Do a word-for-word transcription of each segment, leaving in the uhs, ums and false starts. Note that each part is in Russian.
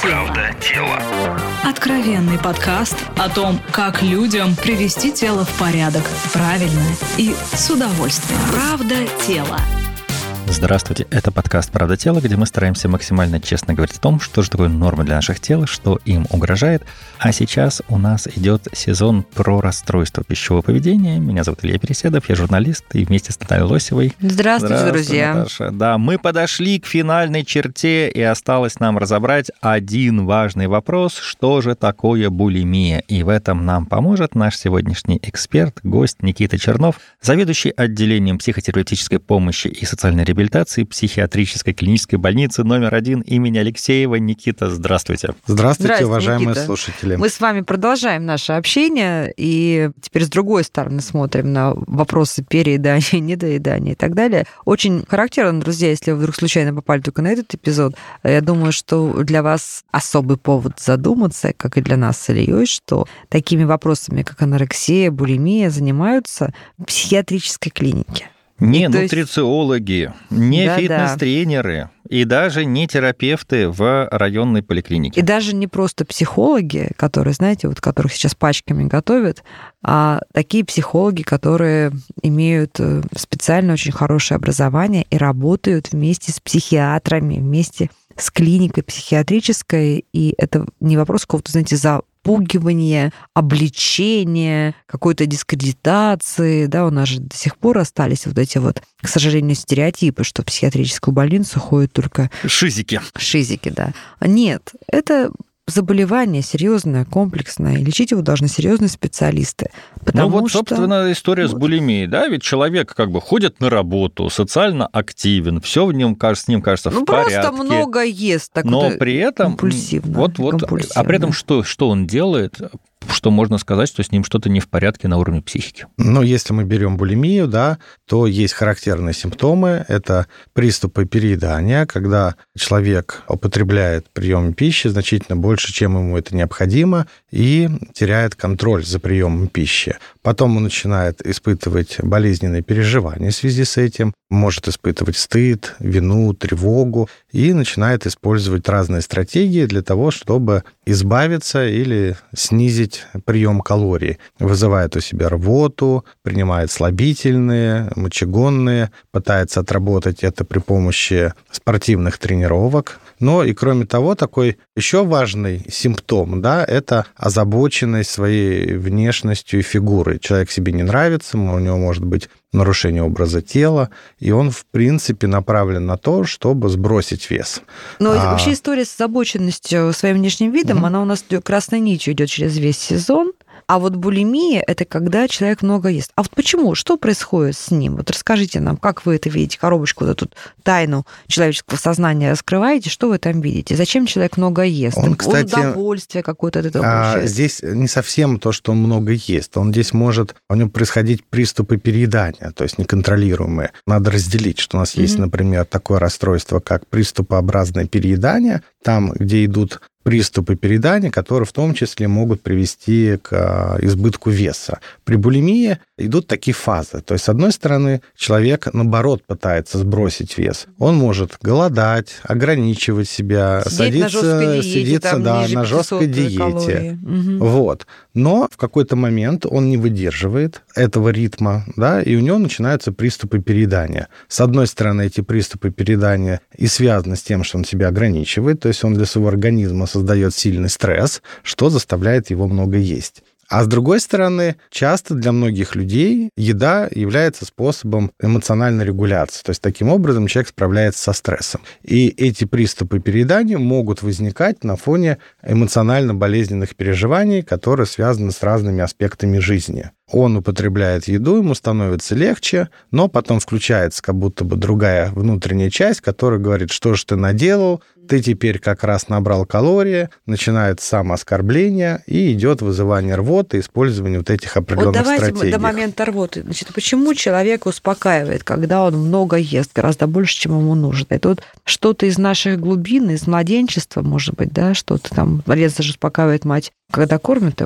Правда тела. Откровенный подкаст о том, как людям привести тело в порядок правильно и с удовольствием. Правда тела. Здравствуйте, это подкаст «Правда тела», где мы стараемся максимально честно говорить о том, что же такое норма для наших тел, что им угрожает. А сейчас у нас идет сезон про расстройство пищевого поведения. Меня зовут Илья Переседов, я журналист, и вместе с Натальей Лосевой. Здравствуйте, Здравствуй, друзья. Наташа. Да, мы подошли к финальной черте, и осталось нам разобрать один важный вопрос, что же такое булимия. И в этом нам поможет наш сегодняшний эксперт, гость Никита Чернов, заведующий отделением психотерапевтической помощи и социальной реабилитации психиатрической клинической больницы номер один имени Алексеева. Никита, здравствуйте. Здравствуйте, Здравствуйте, уважаемые Никита. слушатели. Мы с вами продолжаем наше общение, и теперь с другой стороны смотрим на вопросы переедания, недоедания и так далее. Очень характерно, друзья, если вы вдруг случайно попали только на этот эпизод, я думаю, что для вас особый повод задуматься, как и для нас с Ильей, что такими вопросами, как анорексия, булимия, занимаются в психиатрической клинике. Не и нутрициологи, не да, фитнес-тренеры и даже не терапевты в районной поликлинике. И даже не просто психологи, которые, знаете, вот которых сейчас пачками готовят, а такие психологи, которые имеют специально очень хорошее образование и работают вместе с психиатрами, вместе с клиникой психиатрической. И это не вопрос какого-то, знаете, за запугивание, обличение, какой-то дискредитации, да, у нас же до сих пор остались вот эти вот, к сожалению, стереотипы, что в психиатрическую больницу ходят только шизики. Шизики, да. Нет, это заболевание серьезное, комплексное, и лечить его должны серьезные специалисты. Ну вот, что... собственно, история вот. с булимией, да, ведь человек как бы ходит на работу, социально активен, все в нем кажется, с ним кажется ну, в порядке. Ну просто много ест, так но вот при этом компульсивно. Вот, вот, а при этом что, что он делает? Что можно сказать, что с ним что-то не в порядке на уровне психики? Ну, если мы берем булимию, да, то есть характерные симптомы. Это приступы переедания, когда человек употребляет прием пищи значительно больше, чем ему это необходимо, и теряет контроль за приемом пищи. Потом он начинает испытывать болезненные переживания в связи с этим, может испытывать стыд, вину, тревогу, и начинает использовать разные стратегии для того, чтобы избавиться или снизить прием калорий. Вызывает у себя рвоту, принимает слабительные, мочегонные, пытается отработать это при помощи спортивных тренировок. Но и кроме того, такой еще важный симптом, да, это озабоченность своей внешностью и фигурой. Человек себе не нравится, у него может быть нарушение образа тела, и он, в принципе, направлен на то, чтобы сбросить вес. Но а... вообще история с озабоченностью своим внешним видом, mm-hmm. она у нас красной нитью идет через весь сезон. А вот булимия – это когда человек много ест. А вот почему? Что происходит с ним? Вот расскажите нам, как вы это видите, коробочку, вот эту тайну человеческого сознания раскрываете, что вы там видите? Зачем человек много ест? Он, кстати, удовольствие какое-то от этого а, получает? Здесь не совсем то, что он много ест. Он здесь может, у него происходить приступы переедания, то есть неконтролируемые. Надо разделить, что у нас mm-hmm. есть, например, такое расстройство, как приступообразное переедание, там, где идут приступы переедания, которые в том числе могут привести к избытку веса. При булимии идут такие фазы. То есть, с одной стороны, человек, наоборот, пытается сбросить вес. Он может голодать, ограничивать себя, сидеть садиться, на жесткой диете, сидеться, там, да, на жесткой диете. Угу. Вот. Но в какой-то момент он не выдерживает этого ритма, да, и у него начинаются приступы переедания. С одной стороны, эти приступы переедания и связаны с тем, что он себя ограничивает, то есть он для своего организма создает сильный стресс, что заставляет его много есть. А с другой стороны, часто для многих людей еда является способом эмоциональной регуляции. То есть таким образом человек справляется со стрессом. И эти приступы переедания могут возникать на фоне эмоционально-болезненных переживаний, которые связаны с разными аспектами жизни. Он употребляет еду, ему становится легче, но потом включается как будто бы другая внутренняя часть, которая говорит, что же ты наделал, ты теперь как раз набрал калории, начинается самооскорбление и идет вызывание рвоты, использование вот этих определенных вот давайте стратегий. До момента рвоты. Значит, почему человек успокаивает, когда он много ест, гораздо больше, чем ему нужно? Это вот что-то из наших глубин, из младенчества, может быть, да, что-то там. Младенца же успокаивает мать, когда кормит его.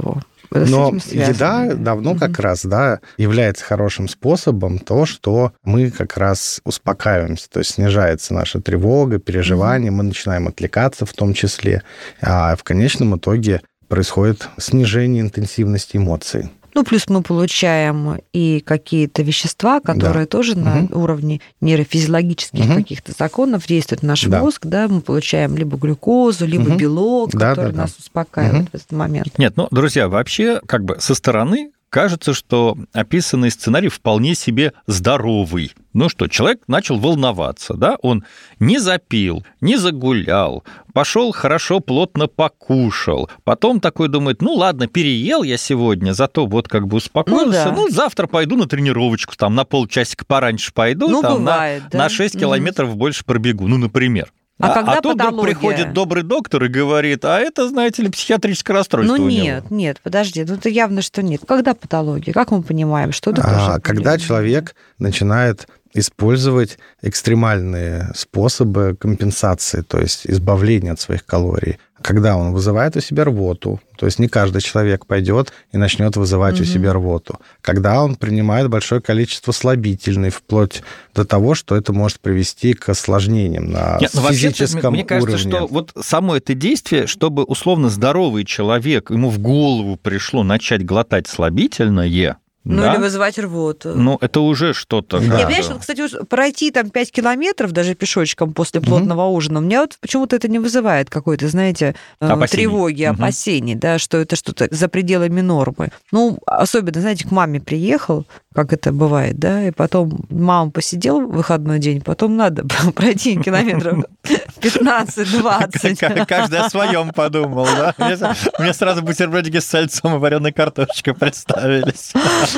Но еда давно угу. как раз, да, является хорошим способом то, что мы как раз успокаиваемся, то есть снижается наша тревога, переживания, угу. мы начинаем отвлекаться в том числе, а в конечном итоге происходит снижение интенсивности эмоций. Ну, плюс мы получаем и какие-то вещества, которые да. тоже угу. на уровне нейрофизиологических угу. каких-то законов действуют на наш да. мозг, да, мы получаем либо глюкозу, либо угу. белок, да, который да, нас да. успокаивает угу. в этот момент. Нет, ну, друзья, вообще, как бы со стороны кажется, что описанный сценарий вполне себе здоровый. Ну что, человек начал волноваться, да? Он не запил, не загулял, пошел хорошо, плотно покушал. Потом такой думает, ну ладно, переел я сегодня, зато вот как бы успокоился. Ну, да. ну завтра пойду на тренировочку, там на полчасика пораньше пойду, ну, там бывает, на, да? на шесть километров mm-hmm. больше пробегу, ну, например. А, а, когда а тут вдруг приходит добрый доктор и говорит, а это, знаете ли, психиатрическое расстройство ну, у него. нет, нет, подожди, ну это явно, что нет. Когда патология? Как мы понимаем, что это а, Когда человек начинает использовать экстремальные способы компенсации, то есть избавления от своих калорий. Когда он вызывает у себя рвоту, то есть не каждый человек пойдет и начнет вызывать угу. у себя рвоту. Когда он принимает большое количество слабительных, вплоть до того, что это может привести к осложнениям на Нет, физическом мне кажется, уровне. Что вот само это действие, чтобы условно здоровый человек, ему в голову пришло начать глотать слабительное, ну, да? или вызывать рвоту. Ну, это уже что-то. Да. Я, понимаешь, вот, кстати, пройти там пять километров даже пешочком после плотного угу. ужина, у меня вот почему-то это не вызывает какой-то, знаете, опасений. тревоги, угу. опасений, да, что это что-то за пределами нормы. Ну, особенно, знаете, к маме приехал, как это бывает, да, и потом мама посидел в выходной день, потом надо пройти километров пятнадцать-двадцать. Каждый о своем подумал, да? Мне сразу бутербродики с сальцом и вареной картошечкой представились.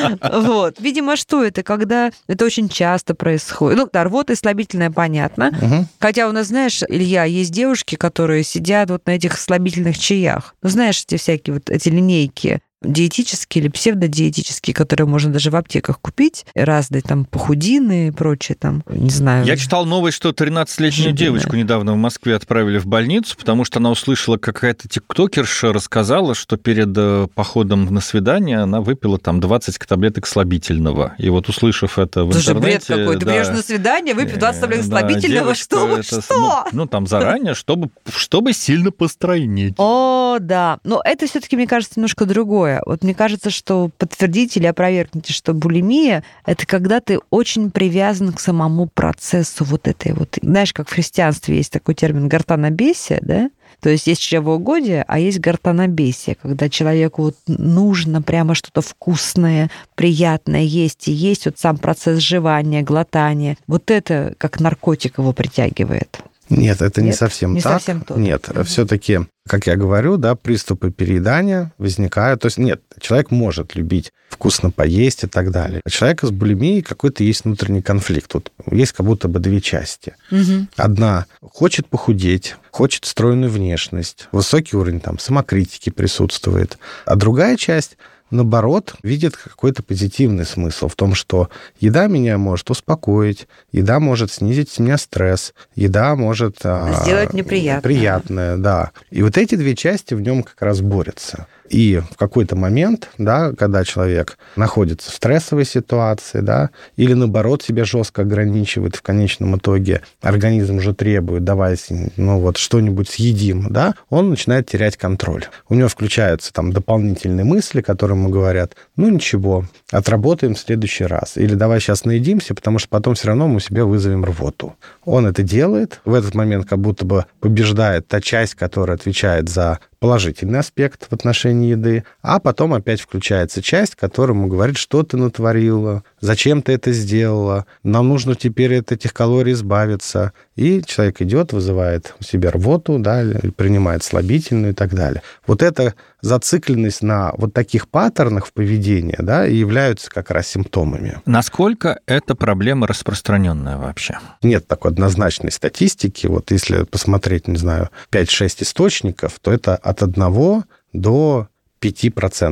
Вот. Видимо, что это? Когда это очень часто происходит. Ну, да, рвота и слабительное, понятно. Угу. Хотя у нас, знаешь, Илья, есть девушки, которые сидят вот на этих слабительных чаях. Ну, знаешь, эти всякие вот эти линейки диетические или псевдодиетические, которые можно даже в аптеках купить, разные там похудины и прочее там, не знаю. Я читал новость, что тринадцатилетнюю Жидная. девочку недавно в Москве отправили в больницу, потому что она услышала, какая-то тиктокерша рассказала, что перед походом на свидание она выпила там двадцать таблеток слабительного. И вот услышав это в Слушай, интернете... бред какой. Ты да, придешь на свидание, выпив двадцать таблеток да, слабительного, что? Это, что? Ну, ну, там заранее, чтобы, чтобы сильно постройнеть. О, да. Но это все-таки, мне кажется, немножко другое. Вот мне кажется, что подтвердите или опровергните, что булимия – это когда ты очень привязан к самому процессу вот этой вот... Знаешь, как в христианстве есть такой термин гортанобесие, да? То есть есть чревоугодие, а есть гортанобесие, когда человеку вот нужно прямо что-то вкусное, приятное есть и есть. Вот сам процесс жевания, глотания. Вот это как наркотик его притягивает. Нет, это Нет? не совсем не так. Совсем то. Нет, угу. все-таки, как я говорю, да, приступы переедания возникают. То есть нет, человек может любить вкусно поесть и так далее. У человека с булимией какой-то есть внутренний конфликт. Тут есть как будто бы две части. Угу. Одна хочет похудеть, хочет стройную внешность, высокий уровень там самокритики присутствует. А другая часть, наоборот, видит какой-то позитивный смысл в том, что еда меня может успокоить, еда может снизить с меня стресс, еда может... Сделать неприятное. Приятное, да. И вот эти две части в нем как раз борются. И в какой-то момент, да, когда человек находится в стрессовой ситуации, да, или наоборот себя жестко ограничивает, в конечном итоге организм уже требует, давай, ну вот что-нибудь съедим, да, он начинает терять контроль. У него включаются там дополнительные мысли, которые ему говорят, ну ничего, отработаем в следующий раз. Или давай сейчас наедимся, потому что потом все равно мы себе вызовем рвоту. Он это делает, в этот момент как будто бы побеждает та часть, которая отвечает за положительный аспект в отношении еды, а потом опять включается часть, которая ему говорит, что ты натворила, зачем ты это сделала, нам нужно теперь от этих калорий избавиться. И человек идет, вызывает у себя рвоту, да, принимает слабительную и так далее. Вот эта зацикленность на вот таких паттернах в поведении, да, и являются как раз симптомами. Насколько эта проблема распространенная вообще? Нет такой однозначной статистики. Вот если посмотреть, не знаю, пять-шесть источников, то это от одного до пяти процентов.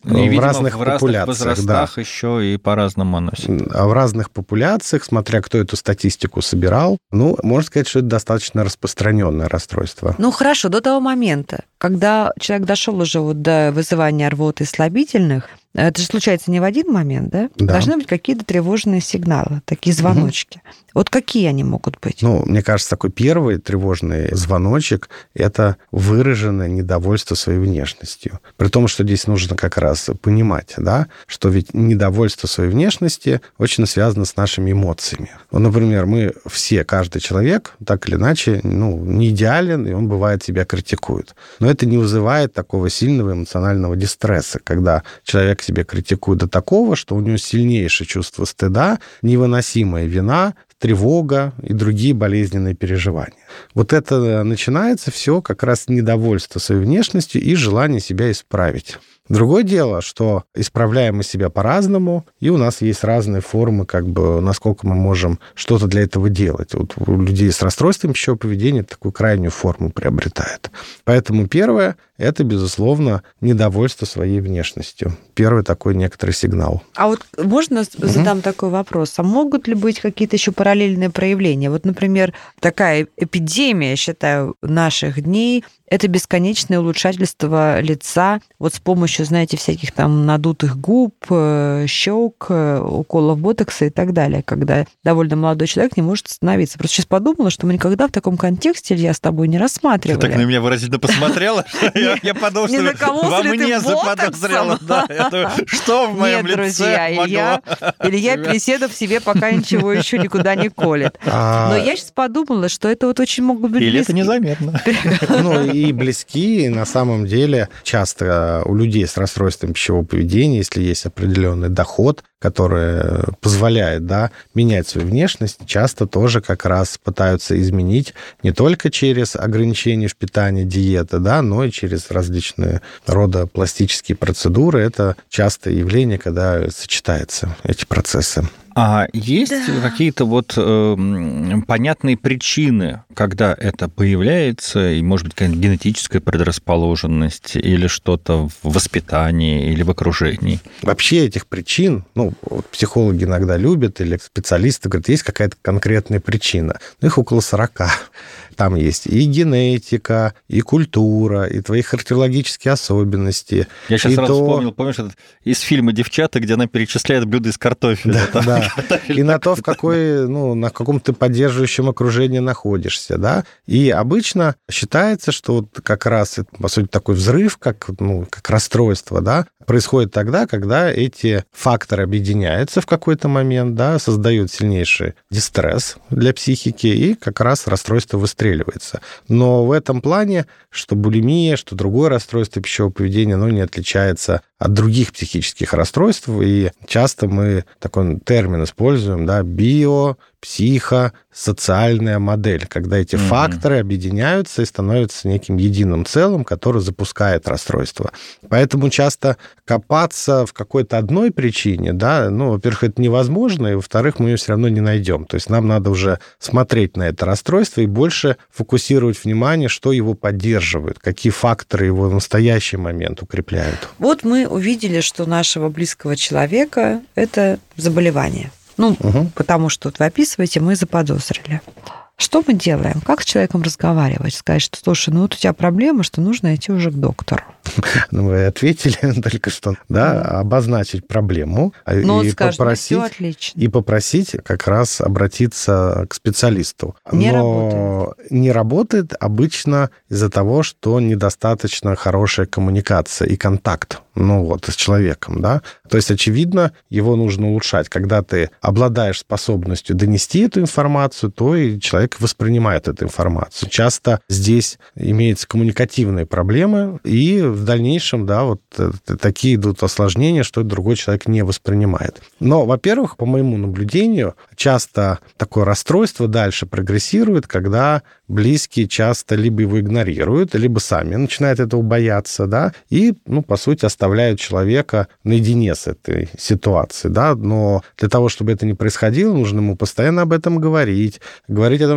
И, в видимо, разных в популяциях. разных возрастах да. еще и по-разному носит. А в разных популяциях, смотря кто эту статистику собирал, ну, можно сказать, что это достаточно распространенное расстройство. Ну, хорошо, до того момента, когда человек дошел уже вот до вызывания рвоты и слабительных, это же случается не в один момент, да? Да. Должны быть какие-то тревожные сигналы, такие звоночки. Угу. Вот какие они могут быть? Ну, мне кажется, такой первый тревожный звоночек – это выраженное недовольство своей внешностью. При том, что здесь нужно как раз понимать, да, что ведь недовольство своей внешности очень связано с нашими эмоциями. Вот, например, мы все, каждый человек, так или иначе, ну, не идеален, и он, бывает, себя критикует. Но это не вызывает такого сильного эмоционального дистресса, когда человек себя критикует до такого, что у него сильнейшее чувство стыда, невыносимая вина, тревога и другие болезненные переживания. Вот это начинается все как раз недовольство своей внешностью и желание себя исправить. Другое дело, что исправляем мы себя по-разному, и у нас есть разные формы, как бы, насколько мы можем что-то для этого делать. Вот у людей с расстройством пищевого поведения такую крайнюю форму приобретает. Поэтому первое – это, безусловно, недовольство своей внешностью. Первый такой некоторый сигнал. А вот можно задам угу. такой вопрос? А могут ли быть какие-то еще параллельные проявления? Вот, например, такая эпидемия, я считаю, наших дней – это бесконечное улучшательство лица вот с помощью, знаете, всяких там надутых губ, щек, уколов ботокса и так далее, когда довольно молодой человек не может остановиться. Просто сейчас подумала, что мы никогда в таком контексте, Илья, с тобой не рассматривали. Ты так на меня выразительно посмотрела, я подумал, что во мне заподозрела. Что в моем лице могло? Илья Плеседов себе пока ничего еще никуда не колет. Но я сейчас подумала, что это вот очень могут быть... Или это незаметно. Ну, и близкие, на самом деле, часто у людей с расстройством пищевого поведения, если есть определенный доход, который позволяет, да, менять свою внешность, часто тоже как раз пытаются изменить не только через ограничения в питании, диеты, да, но и через различные рода пластические процедуры. Это частое явление, когда сочетаются эти процессы. А есть да. какие-то вот э, понятные причины, когда это появляется, и, может быть, какая-то генетическая предрасположенность или что-то в воспитании или в окружении? Вообще этих причин, ну, вот психологи иногда любят, или специалисты говорят, есть какая-то конкретная причина. Ну, их около сорока. Там есть и генетика, и культура, и твои характерологические особенности. Я сейчас и сразу то... вспомнил, помнишь, этот, из фильма «Девчата», где она перечисляет блюда из картофеля. Да, да. И на то, в какой, ну, на каком ты поддерживающем окружении находишься, да. И обычно считается, что вот как раз, по сути, такой взрыв, как, ну, как расстройство, да, происходит тогда, когда эти факторы объединяются в какой-то момент, да, создают сильнейший дистресс для психики, и как раз расстройство выстреливается. Но в этом плане, что булимия, что другое расстройство пищевого поведения, оно не отличается от других психических расстройств, и часто мы такой термин используем, да, био, психо, социальная модель, когда эти mm-hmm. факторы объединяются и становятся неким единым целым, который запускает расстройство. Поэтому часто копаться в какой-то одной причине, да, ну, во-первых, это невозможно, и, во-вторых, мы ее все равно не найдем. То есть нам надо уже смотреть на это расстройство и больше фокусировать внимание, что его поддерживает, какие факторы его в настоящий момент укрепляют. Вот мы увидели, что нашего близкого человека это заболевание. Ну, угу. потому что вот вы описываете, мы заподозрили. Что мы делаем? Как с человеком разговаривать? Сказать, что, слушай, ну вот у тебя проблема, что нужно идти уже к доктору. Ну, вы ответили только что, да, mm. обозначить проблему ну, и, скажет, попросить, отлично. и попросить как раз обратиться к специалисту. Не Но работает. Не работает обычно из-за того, что недостаточно хорошая коммуникация и контакт, ну вот, с человеком, да. То есть, очевидно, его нужно улучшать. Когда ты обладаешь способностью донести эту информацию, то и человек воспринимает эту информацию. Часто здесь имеются коммуникативные проблемы, и в дальнейшем, да, вот такие идут осложнения, что другой человек не воспринимает. Но, во-первых, по моему наблюдению, часто такое расстройство дальше прогрессирует, когда близкие часто либо его игнорируют, либо сами начинают этого бояться, да, и, ну, по сути, оставляют человека наедине с этой ситуацией, да, но для того, чтобы это не происходило, нужно ему постоянно об этом говорить, говорить о том,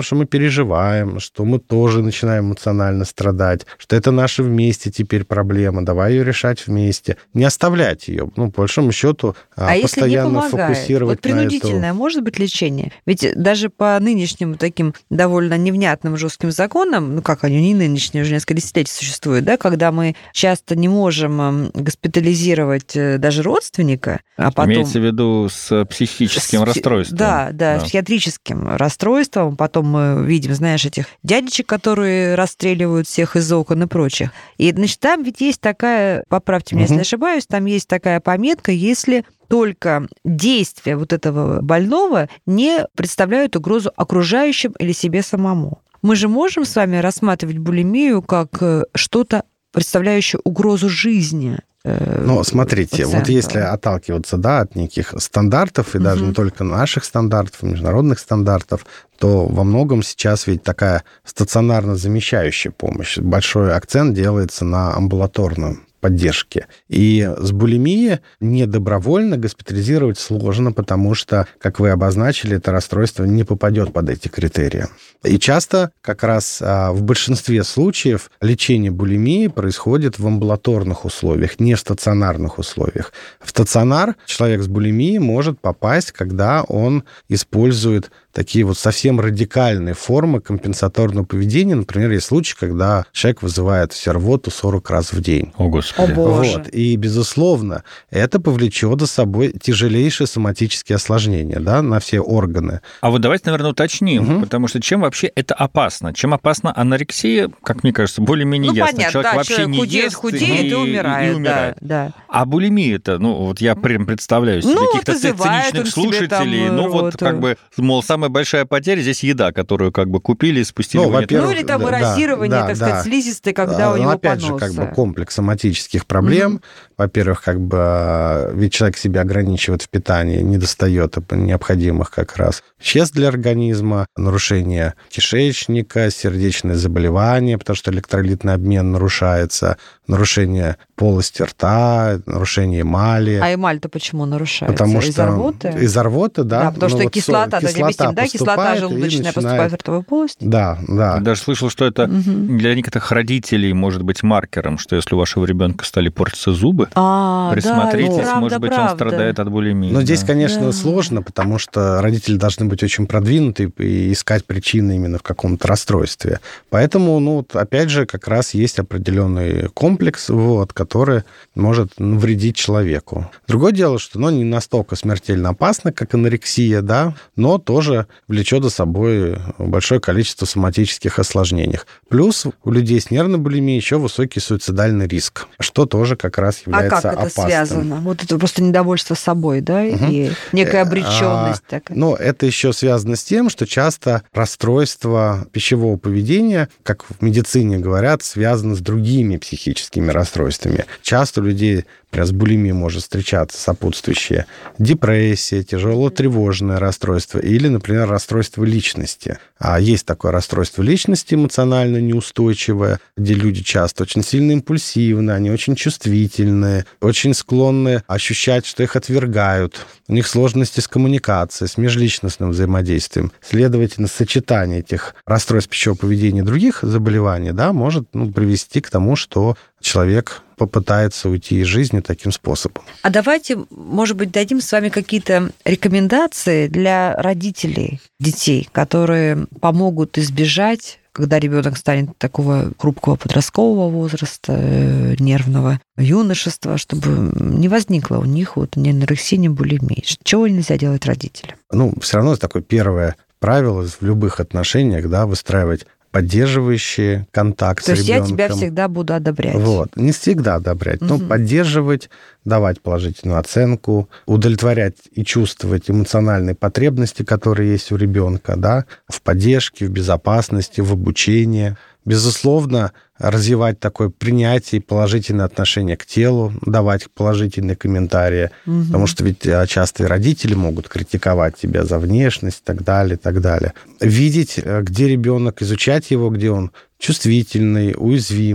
что мы переживаем, что мы тоже начинаем эмоционально страдать, что это наша вместе теперь проблема, давай ее решать вместе. Не оставлять ее, ну, по большому счету, а постоянно если не помогает? фокусировать вот принудительное на эту... может быть лечение? Ведь даже по нынешним таким довольно невнятным жестким законам, ну как они не нынешние, уже несколько десятилетий существуют, да, когда мы часто не можем госпитализировать даже родственника, а потом... Имеется в виду с психическим с... расстройством. Да, да, да, с психиатрическим расстройством. Потом мы видим, знаешь, этих дядечек, которые расстреливают всех из окон и прочих. И, значит, там ведь есть такая, поправьте меня, угу. если ошибаюсь, там есть такая пометка, если только действия вот этого больного не представляют угрозу окружающим или себе самому. Мы же можем с вами рассматривать булимию как что-то, представляющее угрозу жизни. Ну, смотрите, пациента. Вот если отталкиваться, да, от неких стандартов, и угу. даже не только наших стандартов, международных стандартов, то во многом сейчас ведь такая стационарно замещающая помощь. Большой акцент делается на амбулаторном поддержки. И с булимией недобровольно госпитализировать сложно, потому что, как вы обозначили, это расстройство не попадет под эти критерии. И часто как раз в большинстве случаев лечение булимии происходит в амбулаторных условиях, не в стационарных условиях. В стационар человек с булимией может попасть, когда он использует такие вот совсем радикальные формы компенсаторного поведения. Например, есть случаи, когда человек вызывает рвоту сорок раз в день. О, Господи. О, Боже. Вот. И, безусловно, это повлечет за собой тяжелейшие соматические осложнения, да, на все органы. А вот давайте, наверное, уточним, угу. потому что чем вообще это опасно? Чем опасна анорексия, как мне кажется, более-менее ну, ясно. Понятно, человек да, вообще человек не худеет, ест худеет и, и умирает. И умирает. Да, да. А булимия-то, ну, вот я прям представляю себе ну, каких-то циничных слушателей, ну, вот, рвоту. как бы, мол, самая большая потеря здесь еда, которую как бы купили и спустили ну, в унитаз. Ну, или там да, эрозирование, да, так да, сказать, слизистой, когда а, у него ну, опять поносы. же, как бы комплекс соматических проблем. Mm-hmm. Во-первых, как бы, ведь человек себя ограничивает в питании, не достает необходимых как раз веществ для организма, нарушение кишечника, сердечные заболевания, потому что электролитный обмен нарушается, нарушение полости рта, нарушение эмали. А эмаль-то почему нарушается? Потому из-за что рвоты? Из-за рвоты, да. Да, потому ну, что вот кислота, кислота, допустим, да, кислота желудочная начинает... поступает в ротовую полость. Да, да. Я даже слышал, что это угу. для некоторых родителей может быть маркером, что если у вашего ребенка стали портиться зубы, а, присмотритесь, да, правда, может быть, правда. он страдает от булимии. Но да. здесь, конечно, да. сложно, потому что родители должны быть очень продвинуты и искать причины именно в каком-то расстройстве. Поэтому, ну, вот, опять же, как раз есть определенный комплекс, вот, который может навредить человеку. Другое дело, что оно не настолько смертельно опасно, как анорексия, да, но тоже влечет за собой большое количество соматических осложнений. Плюс у людей с нервной булимией еще высокий суицидальный риск, что тоже как раз является опасным. А как это опасным. связано? Вот это просто недовольство собой, да, угу. и некая обреченность а, такая. Но это еще связано с тем, что часто расстройство пищевого поведения, как в медицине говорят, связано с другими психическими расстройствами. Часто у людей с булимией может встречаться сопутствующие депрессия, тяжело-тревожное расстройство или, например, расстройство личности. А есть такое расстройство личности эмоционально неустойчивое, где люди часто очень сильно импульсивны, они очень чувствительные, очень склонны ощущать, что их отвергают. У них сложности с коммуникацией, с межличностным взаимодействием. Следовательно, сочетание этих расстройств пищевого поведения и других заболеваний, да, может, ну, привести к тому, что человек попытается уйти из жизни таким способом. А давайте, может быть, дадим с вами какие-то рекомендации для родителей детей, которые помогут избежать, когда ребенок станет такого хрупкого подросткового возраста, нервного юношества, чтобы не возникло у них вот ни анорексии, ни булимии. Чего нельзя делать родителям? Ну, все равно такое первое правило в любых отношениях, да, выстраивать поддерживающий контакт То с ребенком. То есть я тебя всегда буду одобрять. Вот. Не всегда одобрять, угу. но поддерживать, давать положительную оценку, удовлетворять и чувствовать эмоциональные потребности, которые есть у ребенка, да, в поддержке, в безопасности, в обучении. Безусловно, развивать такое принятие и положительное отношение к телу, давать положительные комментарии, угу. потому что ведь часто и родители могут критиковать тебя за внешность и так далее, и так далее. Видеть, где ребенок, изучать его, где он чувствительный, уязвимый,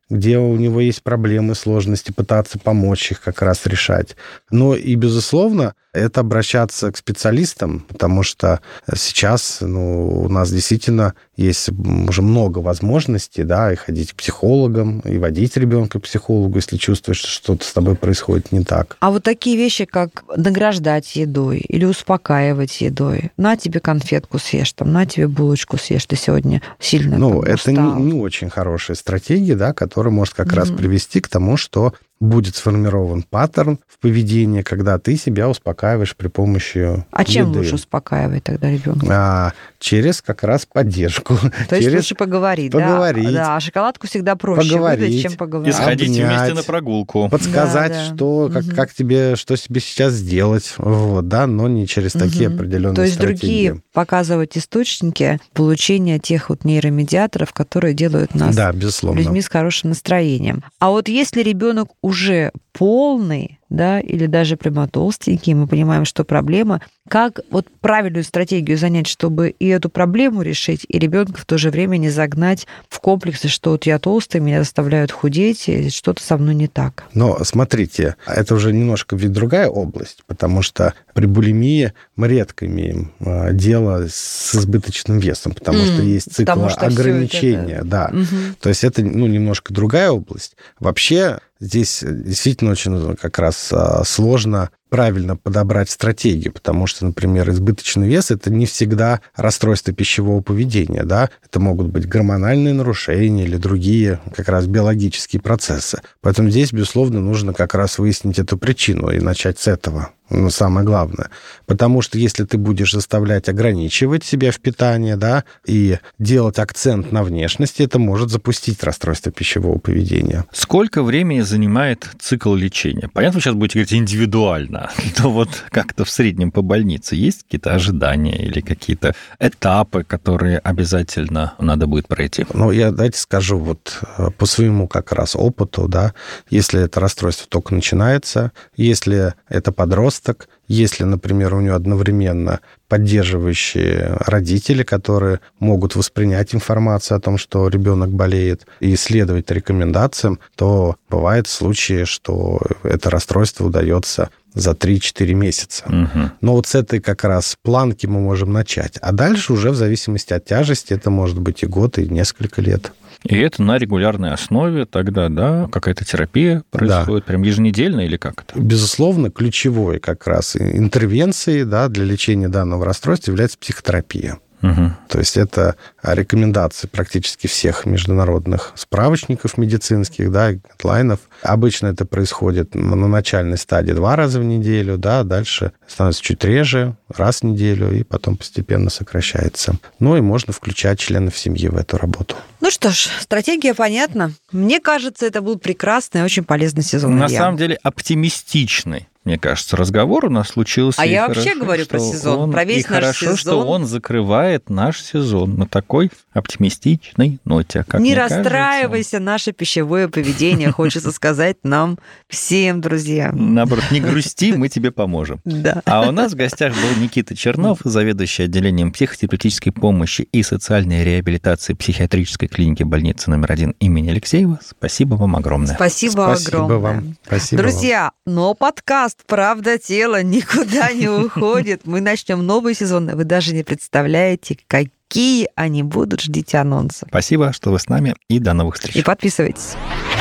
где у него есть проблемы, сложности, пытаться помочь их как раз решать. Но и, безусловно, это обращаться к специалистам, потому что сейчас ну, у нас действительно есть уже много возможностей, да, и ходить к психологам, и водить ребенка к психологу, если чувствуешь, что что-то с тобой происходит не так. А вот такие вещи, как награждать едой или успокаивать едой. На тебе конфетку съешь, там, на тебе булочку съешь, ты сегодня сильно Ну, там, это не, не очень хорошая стратегия, да, которая может как mm-hmm. раз привести к тому, что будет сформирован паттерн в поведении, когда ты себя успокаиваешь при помощи А еды. чем лучше успокаивать тогда ребенка? А, через как раз поддержку. То есть через лучше поговорить, поговорить, да? Да, а шоколадку всегда проще поговорить, выдать, чем поговорить. И сходить обнять, вместе на прогулку. Подсказать, Да, да. что, как, Мгм. как тебе, что тебе сейчас сделать, вот, да, но не через такие Мгм. определенные То есть стратегии. другие показывать источники получения тех вот нейромедиаторов, которые делают нас Да, безусловно. людьми с хорошим настроением. А вот если ребенок уже полный, да, или даже прямо толстенький, мы понимаем, что проблема, как вот правильную стратегию занять, чтобы и эту проблему решить, и ребенка в то же время не загнать в комплексы, что вот я толстый, меня заставляют худеть, и что-то со мной не так. Но смотрите, это уже немножко ведь другая область, потому что при булимии мы редко имеем а, дело с избыточным весом, потому М, что есть цикл потому что всё ограничения, это- да. Мгм. То есть это ну, немножко другая область. Вообще здесь действительно очень как раз а, сложно правильно подобрать стратегию, потому что, например, избыточный вес – это не всегда расстройство пищевого поведения, да, это могут быть гормональные нарушения или другие как раз биологические процессы. Поэтому здесь, безусловно, нужно как раз выяснить эту причину и начать с этого. Ну, самое главное. Потому что если ты будешь заставлять ограничивать себя в питании, да, и делать акцент на внешности, это может запустить расстройство пищевого поведения. Сколько времени занимает цикл лечения? Понятно, вы сейчас будете говорить индивидуально, но вот как-то в среднем по больнице есть какие-то ожидания или какие-то этапы, которые обязательно надо будет пройти? Ну, я, давайте скажу, вот по своему как раз опыту, да, если это расстройство только начинается, если это подросток, если, например, у него одновременно поддерживающие родители, которые могут воспринять информацию о том, что ребенок болеет, и следовать рекомендациям, то бывают случаи, что это расстройство удается за три-четыре месяца. Угу. Но вот с этой как раз планки мы можем начать. А дальше уже в зависимости от тяжести это может быть и год, и несколько лет. И это на регулярной основе тогда, да, какая-то терапия происходит, да. Прям еженедельно или как это? Безусловно, ключевой как раз интервенцией, да, для лечения данного расстройства является психотерапия. Угу. То есть это рекомендации практически всех международных справочников медицинских, да, гайдлайнов. Обычно это происходит на начальной стадии два раза в неделю, да, дальше становится чуть реже, раз в неделю, и потом постепенно сокращается. Ну и можно включать членов семьи в эту работу. Ну что ж, стратегия понятна. Мне кажется, это был прекрасный и очень полезный сезон. На Илья. самом деле оптимистичный, мне кажется, разговор у нас случился. А и я хорошо, вообще говорю про что сезон, он- про весь и наш хорошо, сезон. что он закрывает наш сезон на такой оптимистичной ноте. Как Не мне кажется. расстраивайся, наше пищевое поведение, хочется сказать нам всем, друзья. Наоборот, не грусти, мы тебе поможем. Да. А у нас в гостях был Никита Чернов, заведующий отделением психотерапевтической помощи и социальной реабилитации психиатрической клиники больницы номер один имени Алексеева. Спасибо вам огромное. Спасибо, Спасибо огромное. вам. Спасибо вам. Друзья, но подкаст «Правда тела» никуда не уходит. Мы начнем новый сезон, и вы даже не представляете, какие они будут. Ждите анонсов. Спасибо, что вы с нами, и до новых встреч. И подписывайтесь.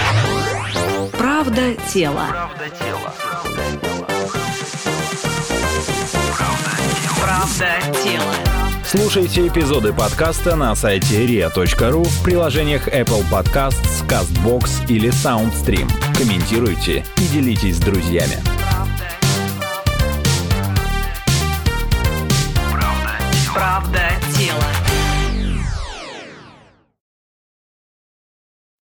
Правда тела. Правда тела. Слушайте эпизоды подкаста на сайте риа точка ру, в приложениях Apple Podcasts, CastBox или SoundStream. Комментируйте и делитесь с друзьями.